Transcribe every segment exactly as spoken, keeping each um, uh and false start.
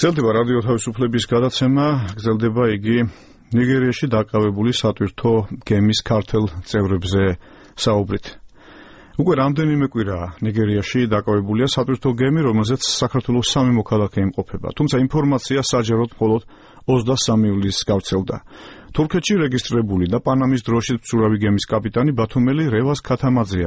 გრძელდება რადიო თავისუფლების გადაცემა, გრძელდება იგი ნიგერიაში დაკავებული სატვირთო გემის ქართელ წევრებზე საუბრით. უკვე რამდენიმე კვირაა ნიგერიაში დაკავებულია სატვირთო გემი, რომელზეც საქართველოს სამი მოქალაქე იმყოფება. თუმცა ინფორმაცია საჯაროდ მხოლოდ ოცდასამი ივლისს გავრცელდა. თურქეთში რეგისტრირებული და პანამის დროშით მცურავი გემის კაპიტანი ბათუმელი რევაზ ქათამაძეა.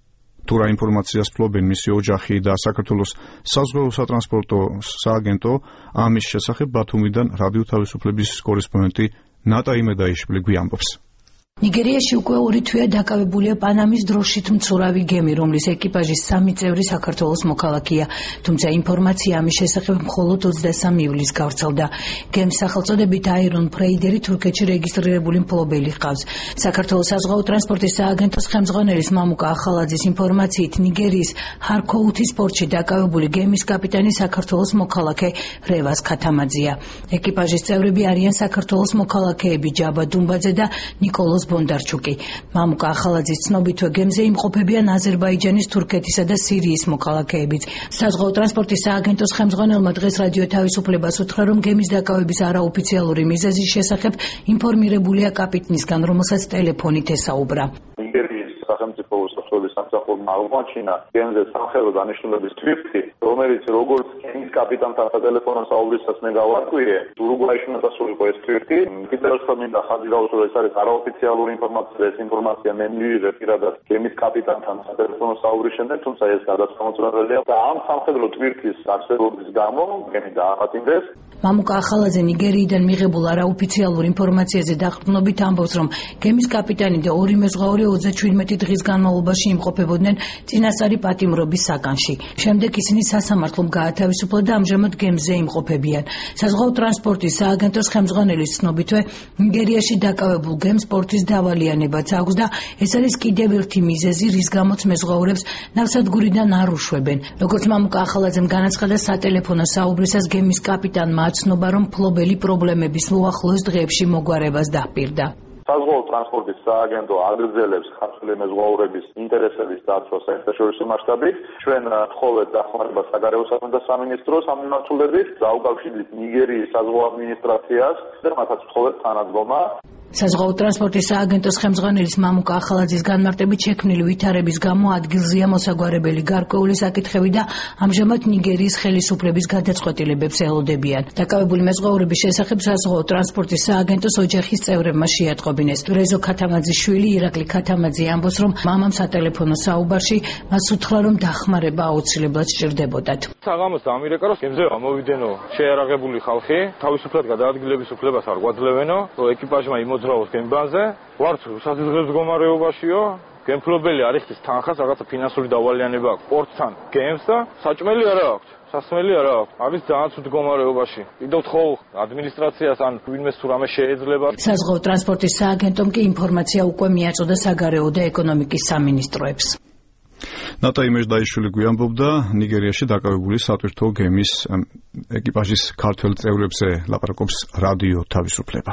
თუ რა ინფორმაციას ფლობენ მისი ოჯახი და საქართველოს საზღვაო სატრანსპორტო სააგენტო, ამის შესახებ ბათუმიდან რადიო თავისუფლების კორესპონდენტი ნატა იმედაიშვილი გვიამბობს. ნიგერიაში უკვე ორი თვეა დაკავებულია პანამის დროშით მცურავი გემი, რომლის ეკიპაჟის სამი წევრი საქართველოს მოქალაქეა, თუმცა ინფორმაცია ამის შესახებ მხოლოდ ოცდასამი ივლისს გავრცელდა. გემს სახელწოდებით აირონ ფრეიდერი თურქეთში რეგისტრირებული მფლობელი ჰყავს. საქართველოს საზღვაო ტრანსპორტის სააგენტოს ხელმძღვანელის მამუკა ახალაძის ინფორმაციით, ნიგერიის ჰარქოუთის პორტში დაკავებული გემის კაპიტანი საქართველოს მოქალაქე რევაზ ქათამაძეა. ეკიპაჟის წევრები არიან საქართველოს მოქალაქეები ჯაბა დუმბაძე და ნიკოლოზ ბონდარჩუკი. მამუკა ახალაძის ცნობითვე გემზე იმყოფებიან აზერბაიჯანის, თურქეთისა და სირიის მოქალაქეებიც. საზღვაო ტრანსპორტის სააგენტოს ხელმძღვანელმა დღეს რადიო თავისუფლებას უთხრა, რომ გემის დაკავების არაოფიციალური მიზეზის შესახებ ინფორმირებულია კაპიტნისგან, რომელსაც ტელეფონით ესაუბრა. სახელმწიფო სოციალური სამსახურმა აღმოაჩინა გემზე სამხედრო დანიშნულების თვირთი, რომელიც როგორც გემის კაპიტანთან სატელეფონო საუბრისას მე გავარკვიე, ურუგვაიში უნდა დასულიყო ეს თვირთი. კიდევ მინდა ხაზი გაუსვა, ეს არის არაოფიციალური ინფორმაცია, ეს ინფორმაცია მე მივიღე პირადად გემის კაპიტანთან სატელეფონო საუბრის შემდეგ, თუმცა ეს გადაწყვეტილებელია და ამ სამხედრო თვირთის არსებობის გამო გემი დააპატიმრეს. მამუკა ახალაძე ნიგერიიდან მიღებულ არაოფიციალურ ინფორმაციაზე დაყრდნობით ამბობს, რომ გემის კაპიტანი და ორი მეზღვაური ოცდაჩვიდმეტი დღის განმავლობაში იმყოფებოდნენ წინასწარი პატიმრობის საგანში. შემდეგ ისინი სასამართლომ გაათავისუფლა და ამჟამად გემზე იმყოფებიან. საზღვაო ტრანსპორტის სააგენტოს ხელმძღვანელის ცნობითვე, ნიგერიაში დაკავებულ გემს პორტის დავალიანებაც აქვს და ეს არის კიდევ ერთი მიზეზი, რის გამოც მეზღვაურებს ნავსადგურიდან არ უშვებენ. როგორც მამუკა ახალაძემ განაცხადა სატელეფონო საუბრისას, გემის კაპიტანმა აცნობა, რომ მფლობელი პრობლემების უახლოეს დღეებში მოგვარებას დაპირდა. საზღვაო ტრანსპორტის სააგენტო აგრძელებს ქართული მეზღვაურების ინტერესების დაცვას საერთაშორისო მასშტაბით. ჩვენ ვთხოვეთ დახმარებას საგარეო საქმეთა სამინისტროს ამ მიმართულებით, დაუკავშირდით ნიგერიის საზღვაო ადმინისტრაციას და მათაც ვთხოვეთ თანადგომა. საზღვაო ტრანსპორტის სააგენტოს ხელმძღვანელის მამუკა ახალაძის განმარტებით, შექმნილი ვითარების გამო ადგილზეა მოსაგვარებელი გარკვეული საკითხები და ამჟამად ნიგერიის ხელისუფლების გადაწყვეტილებებს ელოდებიან. დაკავებული მეზღვაურების შესახებ საზღვაო ტრანსპორტის სააგენტოს ოჯახის წევრებმა შეატყობინეს. რეზო ქათამაძის შვილი ირაკლი ქათამაძე ამბობს, რომ მამამ სატელეფონო საუბარში მას უთხრა, რომ დახმარება აუცილებლად სჭირდებოდათ. საღამოს ამირეკა, რომ გემზე ამოვიდენო შეარაღებული ხალხი, თავისუფლად გადაადგილების უფლებას არ გვაძლევენო, რომ ეკიპაჟმა იმოძრავოს გემბანზე, ვართ სასიზღვროს მდგომარეობაშიო, გემფლობელი არ იხდის თანხას, რაღაცა ფინანსური დავალიანება აქვს პორტთან გემს და საჭმელი არა აქვს. სასმელი არა აქვს. არის ძალიან ცუდ მდგომარეობაში. კიდევ თხოვ ადმინისტრაციას ან ვინმეს თუ რამე შეეძლება. საზღვაო ტრანსპორტის სააგენტომ კი ინფორმაცია უკვე მიაწოდა საგარეო და ეკონომიკის სამინისტროებს. ნატა იმედაიშვილი გვიამბობდა ნიგერიაში დაკავებული სატვირთო გემის ეკიპაჟის ქართველ წევრებზე ლაპარაკობს რადიო თავისუფლება.